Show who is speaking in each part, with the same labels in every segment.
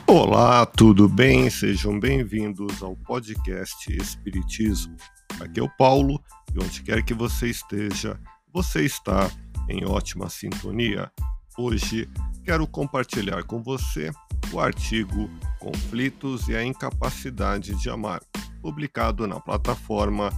Speaker 1: Olá, tudo bem? Sejam bem-vindos ao podcast Espiritismo. Aqui é o Paulo e onde quer que você esteja, você está em ótima sintonia. Hoje quero compartilhar com você o artigo Conflitos e a Incapacidade de Amar, publicado na plataforma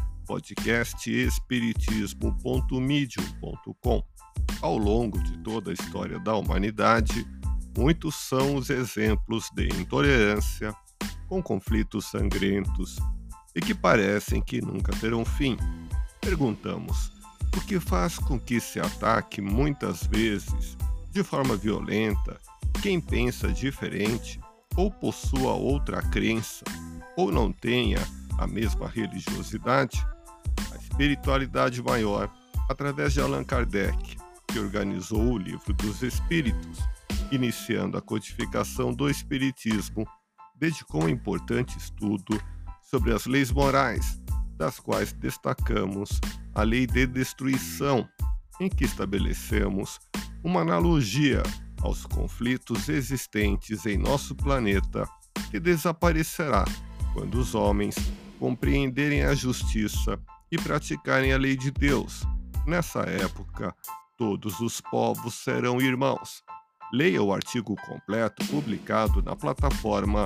Speaker 1: podcastespiritismo.medium.com. Ao longo de toda a história da humanidade, muitos são os exemplos de intolerância, com conflitos sangrentos e que parecem que nunca terão fim. Perguntamos, o que faz com que se ataque muitas vezes, de forma violenta, quem pensa diferente ou possua outra crença ou não tenha a mesma religiosidade? A espiritualidade maior, através de Allan Kardec, que organizou o Livro dos Espíritos, iniciando a codificação do Espiritismo, dedicou um importante estudo sobre as leis morais, das quais destacamos a lei de destruição, em que estabelecemos uma analogia aos conflitos existentes em nosso planeta, que desaparecerá quando os homens compreenderem a justiça e praticarem a lei de Deus. Nessa época, todos os povos serão irmãos. Leia o artigo completo publicado na plataforma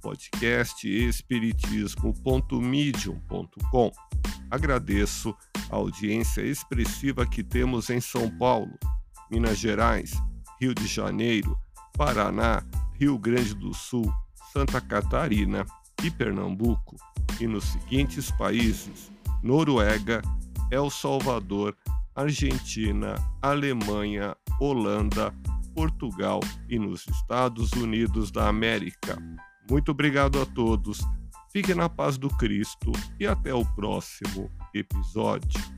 Speaker 1: podcastespiritismo.medium.com. Agradeço a audiência expressiva que temos em São Paulo, Minas Gerais, Rio de Janeiro, Paraná, Rio Grande do Sul, Santa Catarina e Pernambuco, e nos seguintes países: Noruega, El Salvador, Argentina, Alemanha, Holanda, Portugal e nos Estados Unidos da América. Muito obrigado a todos, fiquem na paz do Cristo e até o próximo episódio.